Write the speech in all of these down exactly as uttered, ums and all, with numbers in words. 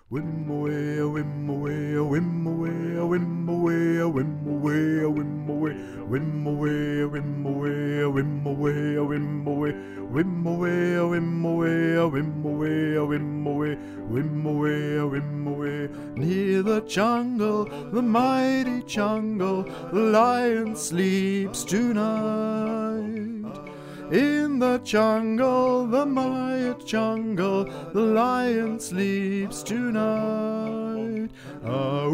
Whim away, a whim away, a whim away, a whim away, a whim away, a whim away, whim away, a whim away, a whim away, a whim away, whim away, a whim away, a whim away, a whim away, whim away, a whim away. Near the jungle, the mighty jungle, the lion sleeps tonight. In the jungle, the mighty jungle, the lion sleeps tonight. Ah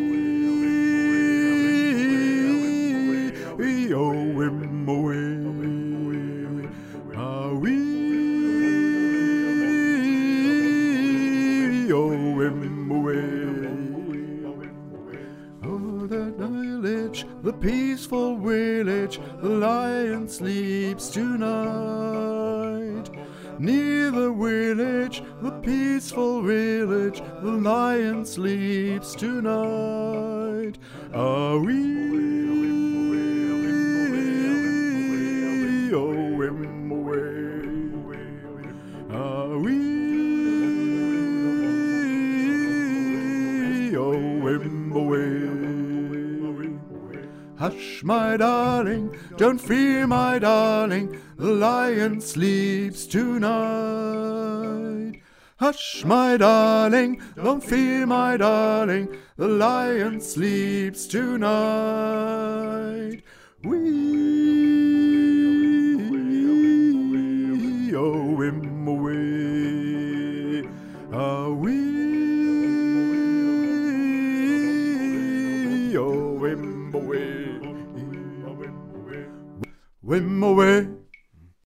wee, wee, oh, whim away. Ah wee, oh, whim away. Oh, the village, the peaceful village, the lion sleeps tonight. Near the village, the peaceful village, the lion sleeps tonight. Ah wee, oh, whim away. Ah wee, oh, whim away. Hush, my darling, don't fear, my darling, the lion sleeps tonight. Hush, my darling, don't fear, my darling, the lion sleeps tonight. Wee, oh, whim away. Ah, wee, oh, whim away. Whim away.